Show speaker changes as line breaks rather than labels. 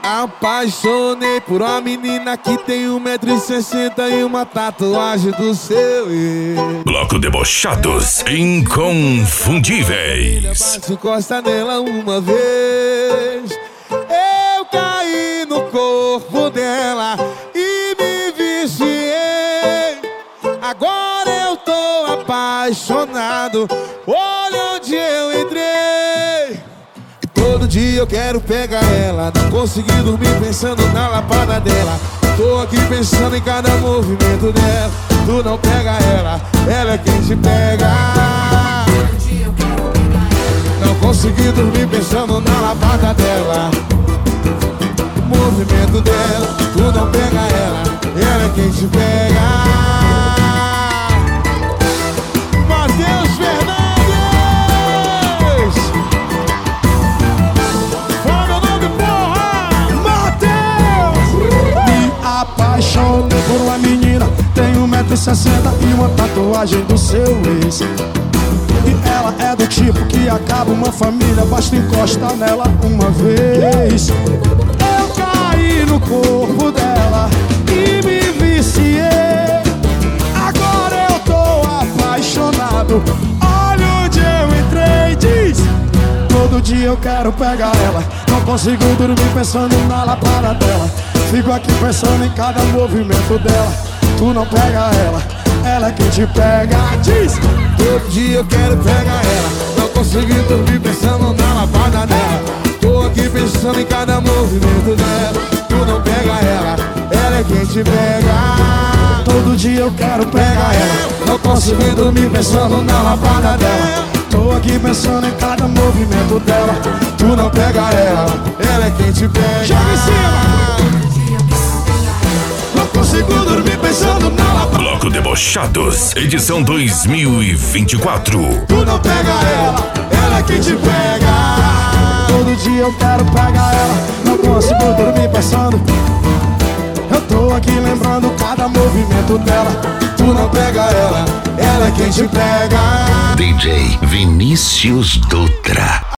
Apaixonei por uma menina que tem 1,60 m e uma tatuagem do seu ex.
Bloco Debochados Inconfundíveis.
Encosta nela uma vez, eu caí no corpo dela e me viciei. Agora eu tô apaixonado, olha onde eu entrei. Todo dia eu quero pegar ela, não consegui dormir pensando na lapada dela. Tô aqui pensando em cada movimento dela. Tu não pega ela, ela é quem te pega.
Todo dia eu quero pegar ela.
Não consegui dormir pensando na lapada dela. O movimento dela, tu não pega ela, ela é quem te pega. Matheus Fernandes! Fala meu nome, porra! Matheus!
Me apaixonei por uma menina, tem 1,60 m e uma tatuagem do seu ex. E ela é do tipo que acaba uma família, basta encostar nela uma vez. Eu caí no corpo dela e me viciei. Agora eu tô apaixonado, olha onde eu entrei. Diz: todo dia eu quero pegar ela, não consigo dormir pensando na lapada dela. Fico aqui pensando em cada movimento dela. Tu não pega ela, ela é quem te pega. Diz:
todo dia eu quero pegar ela, não consegui dormir pensando na lapada dela. Tô aqui pensando em cada movimento dela. Tu não pega ela, ela é quem te pega.
todo dia eu quero pegar ela,
não consegui dormir pensando na lapada dela.
tô aqui pensando em cada movimento dela.
Tu não pega ela, ela é quem te pega.
Joga em cima! Não consigo dormir pensando na lapada.
Bloco Debochados, edição 2024.
Tu não pega ela é quem te pega.
Todo dia eu quero pegar ela, não consigo dormir pensando. Eu tô aqui lembrando cada movimento dela.
Tu não pega ela é quem te pega.
DJ Vinícius Dutra.